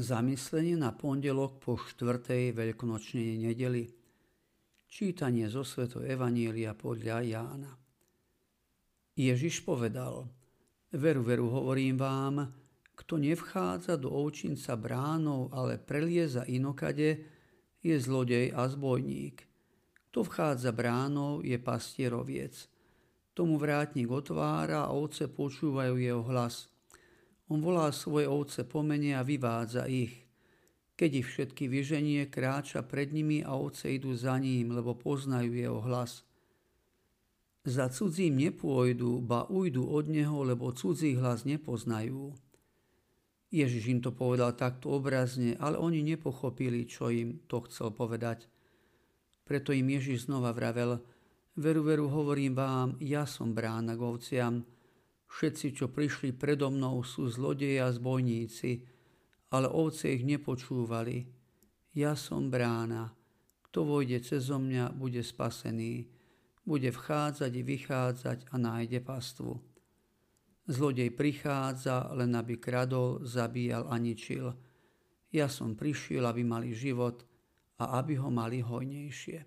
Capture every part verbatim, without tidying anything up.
Zamyslenie na pondelok po štvrtej veľkonočnej nedeli. Čítanie zo svätého Evanielia podľa Jána. Ježiš povedal: Veru, veru, hovorím vám, kto nevchádza do ovčinca bránou, ale prelieza inokade, je zlodej a zbojník. Kto vchádza bránou, je pastieroviec. Tomu vrátnik otvára a ovce počúvajú jeho hlas. On volá svoje ovce po mene a vyvádza ich. Keď ich všetky vyženie, kráča pred nimi a ovce idú za ním, lebo poznajú jeho hlas. Za cudzím nepôjdu, ba ujdu od neho, lebo cudzí hlas nepoznajú. Ježiš im to povedal takto obrazne, ale oni nepochopili, čo im to chcel povedať. Preto im Ježiš znova vravel: Veru, veru, hovorím vám, ja som brána k ovciam. Všetci, čo prišli predo mnou, sú zlodeji a zbojníci, ale ovce ich nepočúvali. Ja som brána. Kto vojde cezo mňa, bude spasený. Bude vchádzať i vychádzať a nájde pastvu. Zlodej prichádza, len aby kradol, zabíjal a ničil. Ja som prišiel, aby mali život a aby ho mali hojnejšie.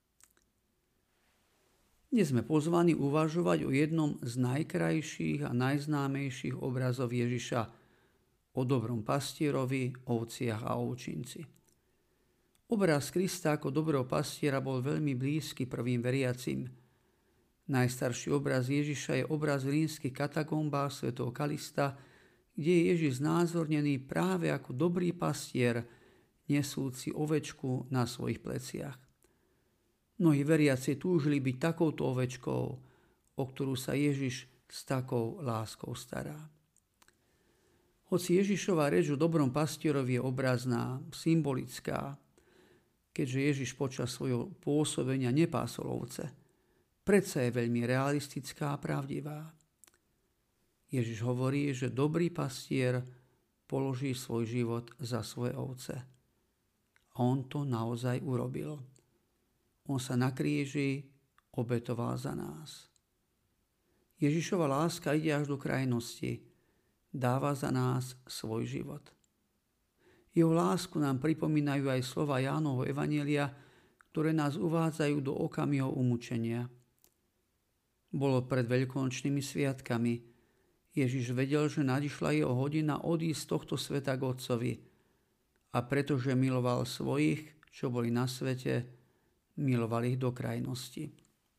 Dnes sme pozvaní uvažovať o jednom z najkrajších a najznámejších obrazov Ježiša, o dobrom pastierovi, ovciach a ovčinci. Obraz Krista ako dobrého pastiera bol veľmi blízky prvým veriacim. Najstarší obraz Ježiša je obraz v rímskych katakombách svätého Kalista, kde je Ježiš znázornený práve ako dobrý pastier, nesúci ovečku na svojich pleciach. Mnohí veriaci túžili byť takouto ovečkou, o ktorú sa Ježiš s takou láskou stará. Hoci Ježišova reč o dobrom pastierovi je obrazná, symbolická, keďže Ježiš počas svojho pôsobenia nepásol ovce, predsa je veľmi realistická a pravdivá. Ježiš hovorí, že dobrý pastier položí svoj život za svoje ovce. A on to naozaj urobil. On sa na kríži obetoval za nás. Ježišova láska ide až do krajnosti. Dáva za nás svoj život. Jeho lásku nám pripomínajú aj slova Jánovho Evanielia, ktoré nás uvádzajú do okamihov umúčenia. Bolo pred veľkonočnými sviatkami. Ježiš vedel, že nadišla jeho hodina odísť z tohto sveta k Otcovi. A pretože miloval svojich, čo boli na svete, miloval ich do krajnosti.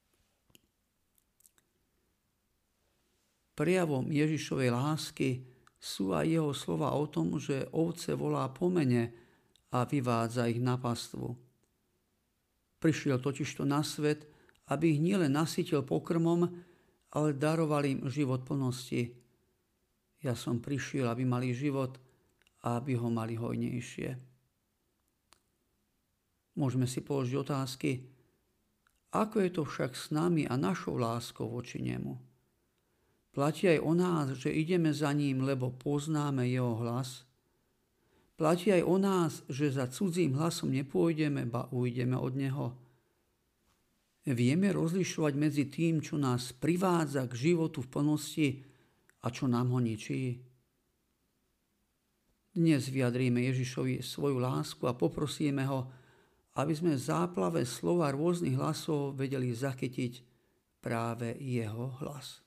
Prejavom Ježišovej lásky sú aj jeho slova o tom, že ovce volá po mene a vyvádza ich na pastvu. Prišiel totižto na svet, aby ich nielen nasytil pokrmom, ale daroval im život plnosti. Ja som prišiel, aby mali život a aby ho mali hojnejšie. Môžeme si položiť otázky, ako je to však s nami a našou láskou voči nemu. Platí aj o nás, že ideme za ním, lebo poznáme jeho hlas? Platí aj o nás, že za cudzím hlasom nepôjdeme, ba ujdeme od neho? Vieme rozlišovať medzi tým, čo nás privádza k životu v plnosti a čo nám ho ničí? Dnes vyjadríme Ježišovi svoju lásku a poprosíme ho, aby sme v záplave slova rôznych hlasov vedeli zachytiť práve jeho hlas.